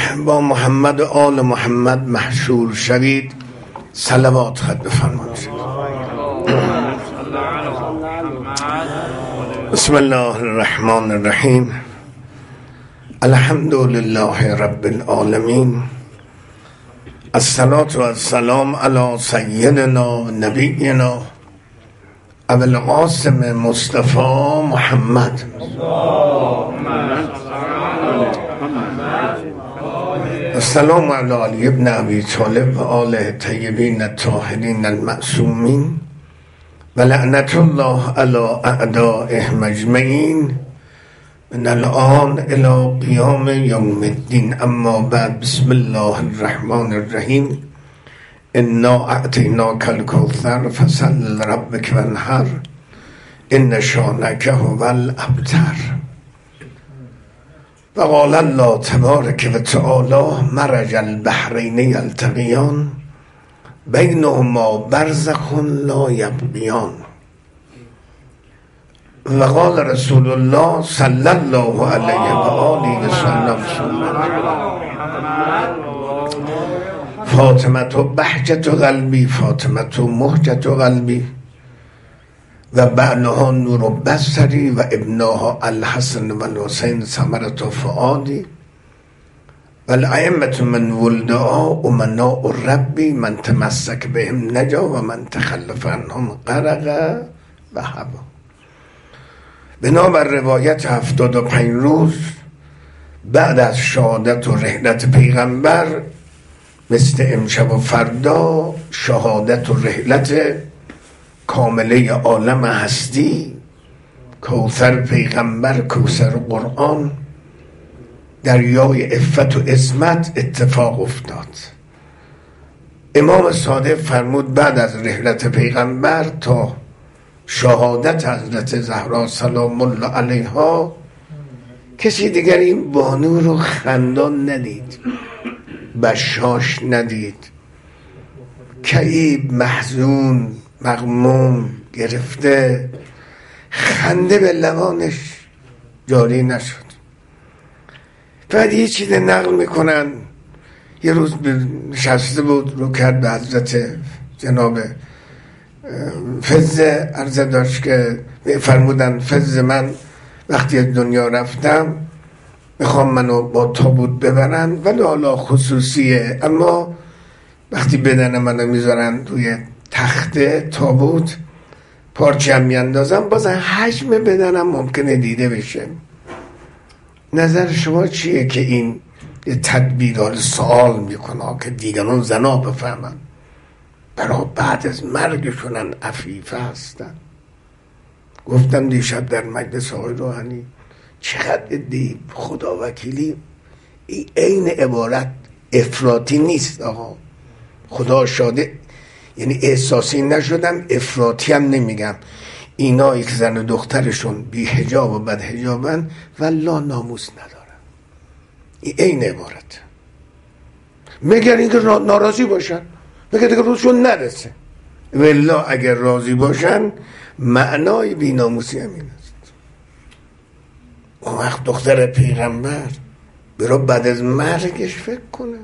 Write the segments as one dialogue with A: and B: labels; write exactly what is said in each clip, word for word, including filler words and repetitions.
A: با محمد و آل محمد محشور شوید، صلوات خط بفرمایید. بسم الله الرحمن الرحیم. الحمد لله رب العالمین، الصلاة و السلام علی سیدنا نبینا ابو القاسم مصطفی محمد. السلام علی علی ابن ابی طالب و آله طیبین الطاهرین المعصومین و لعنت الله علی اعدائهم اجمعین من الان الی قیام یوم الدین. اما بعد، بسم الله الرحمن الرحیم. انا اعطیناک الکوثر فصل لربک وانحر ان شانک هو الابتر. و قال الله تبارک و تعالی مرج البحرین یلتقیان بینهما برزخ لا یبغیان. و قال رسول الله صلی الله علیه و آله و سلم فاطمه بهجت قلبی، فاطمه مهجت قلبی و بعدها نور بصری و ابنها الحسن و الحسین ثمرة فؤادی و الائمة من ولدها امناء الربی من تمسک بهم نجا و من تخلف عنهم غرق و هبا. بنابر روایت هفتاد و پنج روز بعد از شهادت و رحلت پیغمبر، مثل امشب و فردا شهادت و رحلت کامله عالم هستی، کوثر پیغمبر، کوثر قرآن، دریای عفت و عصمت اتفاق افتاد. امام صادق فرمود بعد از رحلت پیغمبر تا شهادت حضرت زهرا سلام الله علیها کسی دیگر این بانو رو خندان ندید، بشاش ندید، کئیب، محزون، مغموم، گرفته، خنده به لبانش جاری نشد. بعد یه چیز نقل میکنن، یه روز نشسته بود رو کرد به حضرت جناب فضه، عرضه داشت که فرمودن فضه من وقتی از دنیا رفتم میخوام منو با تابوت ببرن، ولی حالا خصوصیه، اما وقتی بدن منو میذارن روی تخت تابوت پارچه هم میاندازم، بازم حجم بدنم ممکنه دیده بشه. نظر شما چیه که این تدبیرال سوال میکنه که دیگران زنا بفهمن برای بعد از مرگشونن عفیفه هستن؟ گفتم دیشب در مجلس آقای روحانی چقدر دیب خدا وکیلی این عین عبارت افراطی نیست آقا، خدا شاده، یعنی احساسی نشدم، افراطی هم نمیگم. اینا که زن و دخترشون بی حجاب و بد حجابن والله ناموس ندارن، این عین عبارت. مگر اینکه ناراضی باشن، مگر دیگه روزشون نرسه، والله اگر راضی باشن معنای بی ناموسی همین است. اون وقت دختر پیغمبر برو بعد از مرگش فکر کنه.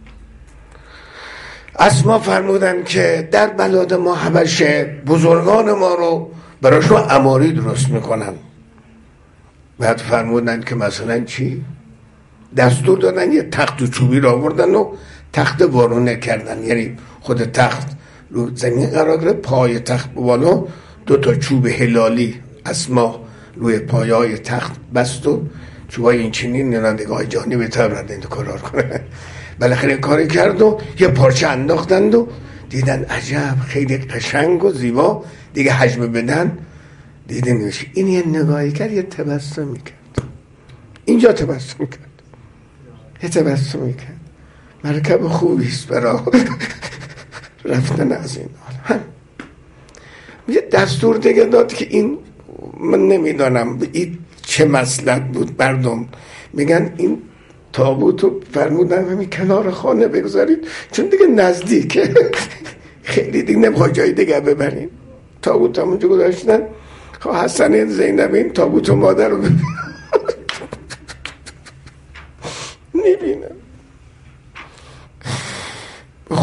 A: اسما فرمودن که در بلاد ما حبشه بزرگان ما رو براشون عماری درست میکنن. بعد فرمودن که مثلا چی؟ دستور دادن یه تخت و چوبی رو آوردن و تخت وارونه کردن، یعنی خود تخت رو زمین قرار گرفت، پای تخت بالا دو تا چوب هلالی اسما روی پایه های تخت بست و چوبای این چنین نگاه جانی به تر رد کارار کنه. بالاخره کاری کرد و یه پارچه انداختند و دیدن عجب خیلی قشنگ و زیبا، دیگه حجم بدن دیدن نمیشه. این یه نگاهی کرد، یه تبسم میکرد، اینجا تبسم کرد، یه تبسم میکرد. مرکب خوبیست برای رفتن از این حال. یه دستور دیگه داد که این من نمیدانم این چه مصلحت بود، مردم میگن این تابوتو فرمودن همین کنار خانه بگذارید چون دیگه نزدیکه، خیلی دیگه نمیخواد جای دیگه ببرین. تابوت همونجا گذاشتن. خب حسن زینب این تابوت و مادر رو ببینن، میبینن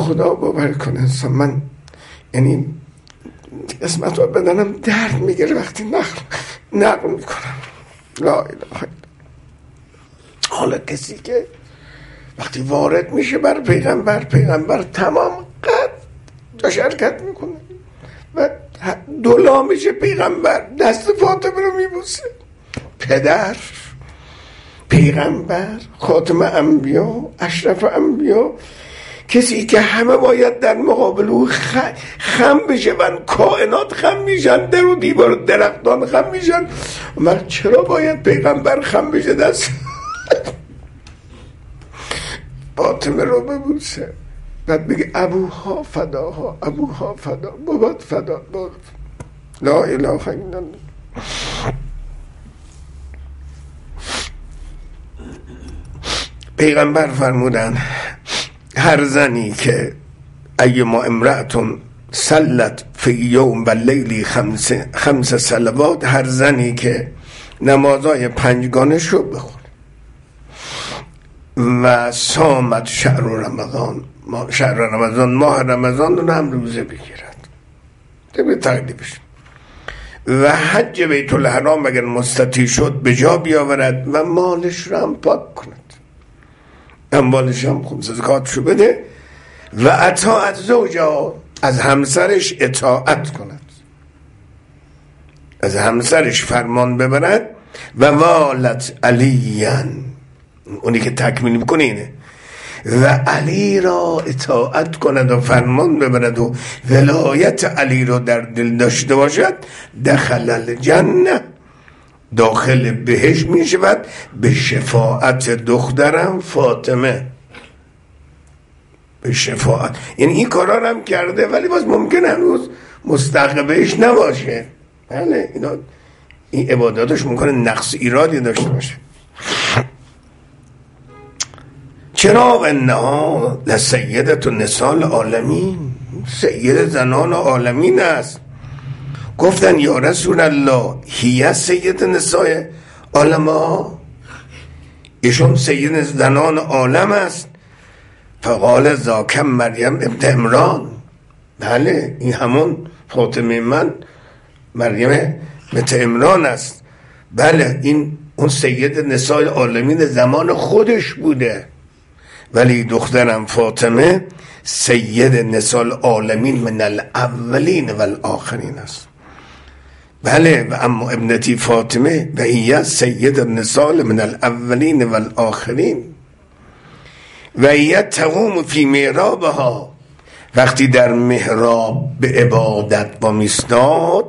A: خدا باور کنه انسان، من یعنی قسمت ها بدنم درد میگیره وقتی نقل نقل میکنم لا اله الا. حالا کسی که وقتی وارد میشه بر پیغمبر، پیغمبر تمام قد جا شرکت میکنه و دولا میشه، پیغمبر دست فاطمه رو میبوسه. پدر، پیغمبر، خاتم انبیا، اشرف انبیا، کسی که همه باید در مقابل او خم بشه و کائنات خم میشن، در و دیوار و درختان خم میشن، من چرا باید پیغمبر خم بشه دست فاطمه رو ببوسه؟ بعد بگه ابوها فداها، ابوها فدا، بابات فدا، بابات. لا اله الا الله. پیغمبر فرمودن هر زنی که ایما امرأتون صلت فی یوم و لیلی خمس, خمس صلوات، هر زنی که نمازای پنجگانش رو بخونه و صامت شهر رمضان، شهر رمضان، ماه رمضان رو هم روزه بگیرد، طبق تقلیبش، و حج بیت الحرام اگر مستطیع شد به جا بیاورد و مالش رو هم پاک کند، اموالش هم خمس زکات شو بده و اطاعت زوجا، از همسرش اطاعت کند، از همسرش فرمان ببرد، و والت علیان، اونی که تکمیل میکنه اینه، و علی را اطاعت کند و فرمان ببرد و ولایت علی را در دل داشته باشد، دخل الجنه، داخل بهشت می شود به شفاعت دخترم فاطمه، به شفاعت. یعنی این کارا هم کرده ولی باز ممکن هنوز مستحق بهش نباشه. بله اینا این عباداتش ممکنه نقص ایرادی داشته باشه. چرا؟ انها لسیدت النساء العالمین، سید زنان عالمین است. گفتن یا رسول الله هی سید نساء عالما، ایشون سید زنان عالم است. فقال ذاک مریم ابن عمران، بله این همون فاطمه من مریم بنت عمران است. بله این اون سید نساء عالمین زمان خودش بوده، ولی دخترم فاطمه سید نساء العالمین من الاولین و الاخرین است. بله و اما ابنتی فاطمه و هی سید النساء من الاولین و الاخرین و هی تقوم فی محرابها، وقتی در محراب به عبادت با میستاد،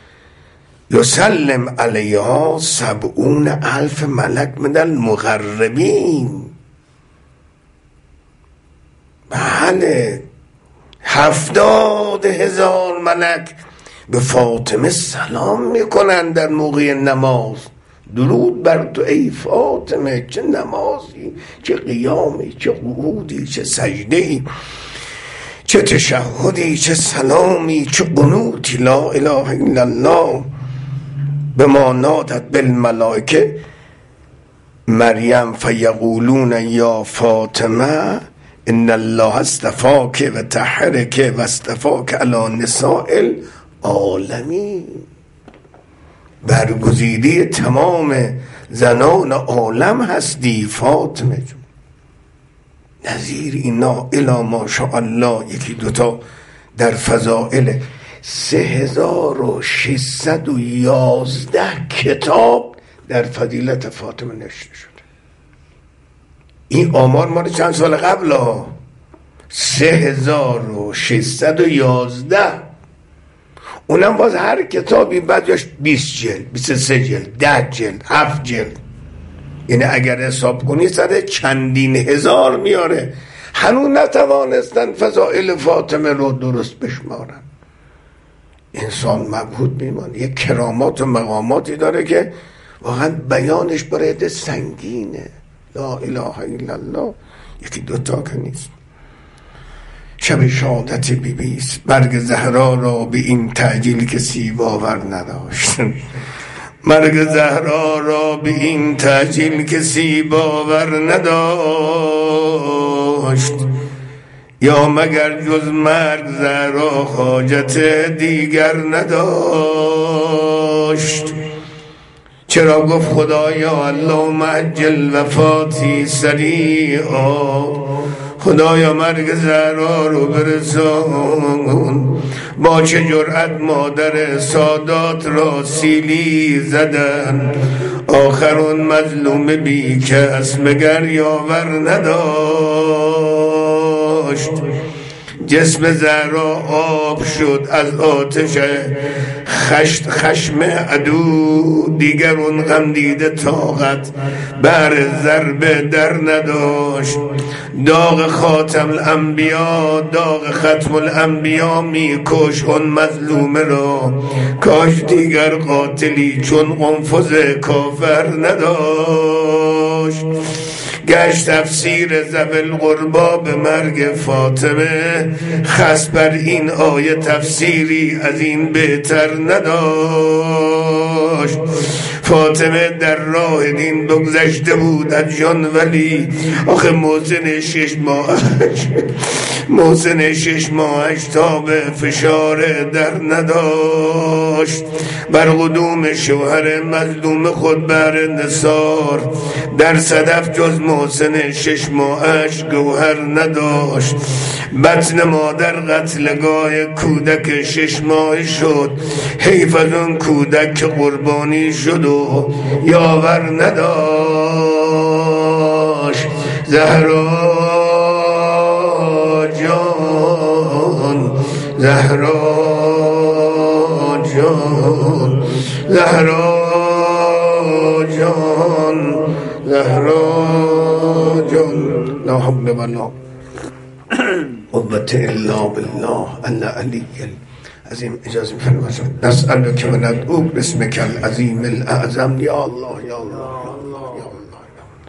A: یسلم علیها سبعون الف ملک من المقربین، بله هفتاد هزار ملک به فاطمه سلام میکنن در موقع نماز. درود بر تو ای فاطمه، چه نمازی، چه قیامی، چه قعودی، چه سجدهی، چه تشهدی، چه سلامی، چه قنوتی. لا اله الا الله. به ما نادت بالملائکه مریم فیقولون یا فاطمه ان الله اصطفاک و طهرک و اصطفاک علی نساء العالمین، برگزیده تمام زنان عالم هستی فاطمه جون. نظیر اینا الا ماشاءالله یکی دوتا در فضائل سه هزار و ششصد و یازده کتاب در فضیلت فاطمه نوشته شده. این آمار مال چند سال قبل ها، سه هزار و ششصد و یازده. اونم باز هر کتابی بعد جاش بیست جلد، بیست و سه جلد، ده جلد، هفت جلد. یعنی اگر حساب کنی سر چندین هزار میاره. هنوز نتوانستن فضائل فاطمه رو درست بشمارن. انسان مبهوت میمانه. یک کرامات و مقاماتی داره که واقعا بیانش برای عده سنگینه. لا اله الا الله. یکی دوتا که نیست. شب شهادت بی بیست، برگ زهرا را به این تعجیل کسی باور نداشت. مرگ زهرا را به این تعجیل کسی باور نداشت. یا مگر جز مرگ زهرا حاجت دیگر نداشت؟ چرا گفت خدایا اللهم عجل وفاتی سریعا، خدایا مرگ زهرا رو برسان. با چه جرأت مادر سادات را سیلی زدن، آخر اون مظلوم بی کس مگر یاور نداشت. جسم زهرا آب شد از آتش خشت خشم عدو، دیگر اون غم دیده طاقت بر ضربه در نداشت. داغ خاتم الانبیا، داغ ختم الانبیا می کش اون مظلوم را، کاش دیگر قاتلی چون قنفذ کافر نداشت. گشت تفسیر ذوی القربا به مرگ فاطمه، خس بر این آیه تفسیری از این بهتر نداشت. فاطمه در راه دین بگذشته بود از جان، ولی آخه محسن شش ماهش محسن شش ماهش تا به فشار در نداشت. بر قدوم شوهر مظلوم خود بر نثار، در صدف جز محسن شش ماهش گوهر نداشت. بطن مادر قتلگاه کودک شش ماه شد، حیف از اون کودک که قربانی شد و یاور نداشت. زهرا جان، زهرا جان، زهرا جان، زهرا جان. لا حول ولا قوة الا بالله العلی العظیم. اجازه فرمایید نسألک و ندعوک باسمک العظیم الاعظم. یا الله یا الله یا الله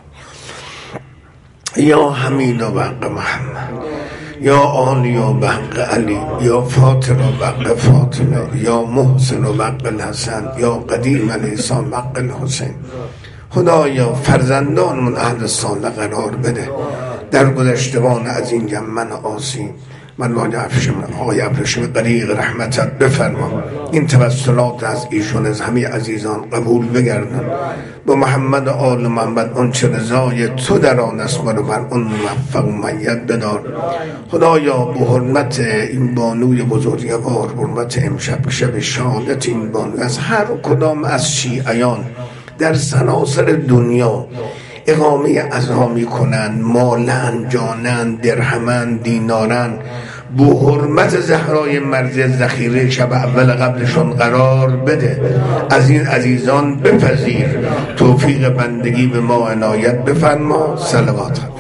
A: یا حمید و بق محمد، یا آلی و بق علی، یا فاطر و بق فاطمه، یا محسن و بق الحسن، یا قدیم الاحسان بق الحسین. خدایا فرزندانمون اهل صالح قرار بده، در گذشتگان از این من آسی من آقای ابریشمی آقای ابریشمی غریق رحمتت بفرما. این توسلات از ایشون از همه عزیزان قبول بگردن. با محمد آل محمد اون چه رضای تو در آن است ما رو بر اون موفق و مؤید بدار. خدایا به حرمت این بانوی بزرگوار، حرمت امشب شب شهادت این بانو، از هر کدام از شیعیان در سراسر دنیا اقامه عزا میکنن، مالن، جانن، درهمن، دینارن، به حرمت زهرای مرض ذخیره شب اول قبلشون قرار بده. از این عزیزان بپذیر، توفیق بندگی به ما عنایت بفرما. صلوات.